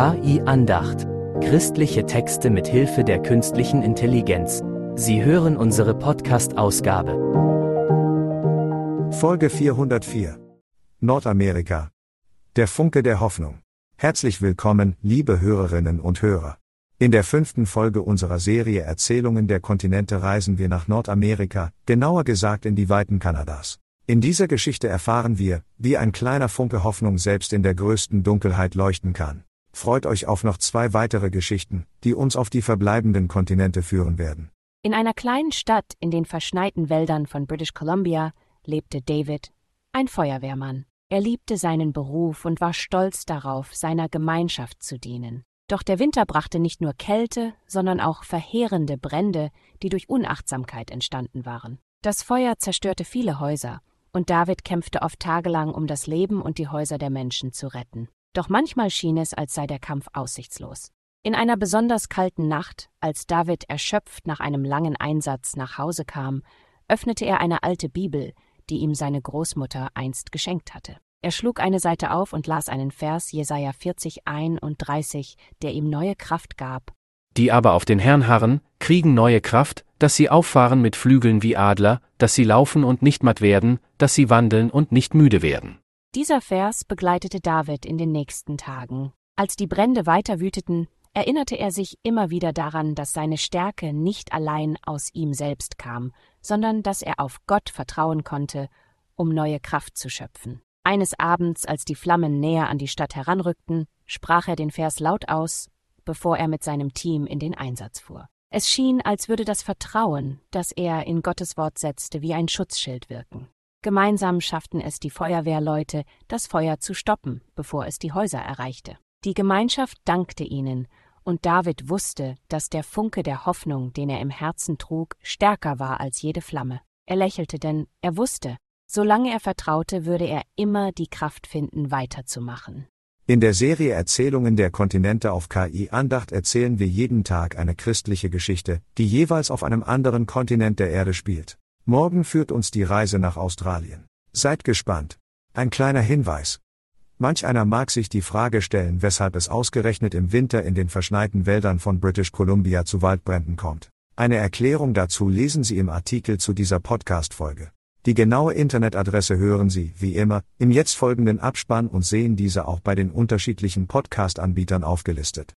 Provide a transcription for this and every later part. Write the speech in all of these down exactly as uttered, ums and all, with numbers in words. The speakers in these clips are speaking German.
K I-Andacht. Christliche Texte mit Hilfe der künstlichen Intelligenz. Sie hören unsere Podcast-Ausgabe. Folge vierhundertvier. Nordamerika. Der Funke der Hoffnung. Herzlich willkommen, liebe Hörerinnen und Hörer. In der fünften Folge unserer Serie Erzählungen der Kontinente reisen wir nach Nordamerika, genauer gesagt in die Weiten Kanadas. In dieser Geschichte erfahren wir, wie ein kleiner Funke Hoffnung selbst in der größten Dunkelheit leuchten kann. Freut euch auf noch zwei weitere Geschichten, die uns auf die verbleibenden Kontinente führen werden. In einer kleinen Stadt in den verschneiten Wäldern von British Columbia lebte David, ein Feuerwehrmann. Er liebte seinen Beruf und war stolz darauf, seiner Gemeinschaft zu dienen. Doch der Winter brachte nicht nur Kälte, sondern auch verheerende Brände, die durch Unachtsamkeit entstanden waren. Das Feuer zerstörte viele Häuser, und David kämpfte oft tagelang, um das Leben und die Häuser der Menschen zu retten. Doch manchmal schien es, als sei der Kampf aussichtslos. In einer besonders kalten Nacht, als David erschöpft nach einem langen Einsatz nach Hause kam, öffnete er eine alte Bibel, die ihm seine Großmutter einst geschenkt hatte. Er schlug eine Seite auf und las einen Vers, Jesaja vierzig einunddreißig, der ihm neue Kraft gab. Die aber auf den Herrn harren, kriegen neue Kraft, dass sie auffahren mit Flügeln wie Adler, dass sie laufen und nicht matt werden, dass sie wandeln und nicht müde werden. Dieser Vers begleitete David in den nächsten Tagen. Als die Brände weiter wüteten, erinnerte er sich immer wieder daran, dass seine Stärke nicht allein aus ihm selbst kam, sondern dass er auf Gott vertrauen konnte, um neue Kraft zu schöpfen. Eines Abends, als die Flammen näher an die Stadt heranrückten, sprach er den Vers laut aus, bevor er mit seinem Team in den Einsatz fuhr. Es schien, als würde das Vertrauen, das er in Gottes Wort setzte, wie ein Schutzschild wirken. Gemeinsam schafften es die Feuerwehrleute, das Feuer zu stoppen, bevor es die Häuser erreichte. Die Gemeinschaft dankte ihnen, und David wusste, dass der Funke der Hoffnung, den er im Herzen trug, stärker war als jede Flamme. Er lächelte, denn er wusste, solange er vertraute, würde er immer die Kraft finden, weiterzumachen. In der Serie Erzählungen der Kontinente auf K I-Andacht erzählen wir jeden Tag eine christliche Geschichte, die jeweils auf einem anderen Kontinent der Erde spielt. Morgen führt uns die Reise nach Australien. Seid gespannt. Ein kleiner Hinweis. Manch einer mag sich die Frage stellen, weshalb es ausgerechnet im Winter in den verschneiten Wäldern von British Columbia zu Waldbränden kommt. Eine Erklärung dazu lesen Sie im Artikel zu dieser Podcast-Folge. Die genaue Internetadresse hören Sie, wie immer, im jetzt folgenden Abspann und sehen diese auch bei den unterschiedlichen Podcast-Anbietern aufgelistet.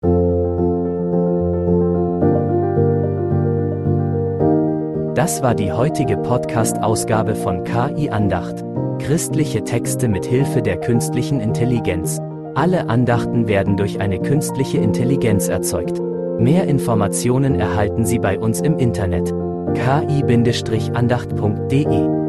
Das war die heutige Podcast-Ausgabe von K I-Andacht. Christliche Texte mit Hilfe der künstlichen Intelligenz. Alle Andachten werden durch eine künstliche Intelligenz erzeugt. Mehr Informationen erhalten Sie bei uns im Internet. k i Bindestrich andacht punkt de